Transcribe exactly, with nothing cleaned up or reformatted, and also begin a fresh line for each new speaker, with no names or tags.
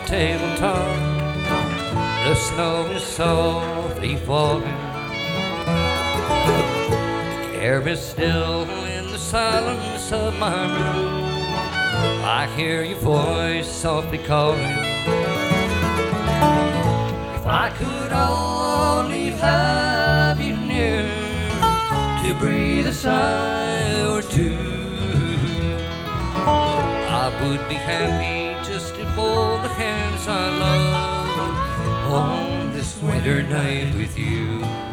tabletop. The snow is softly falling. Air is still in the silence of my room. I hear your voice softly calling. If I could only have you near to breathe a sigh or two, I would be happy just to hold the hands I love on this winter night with you.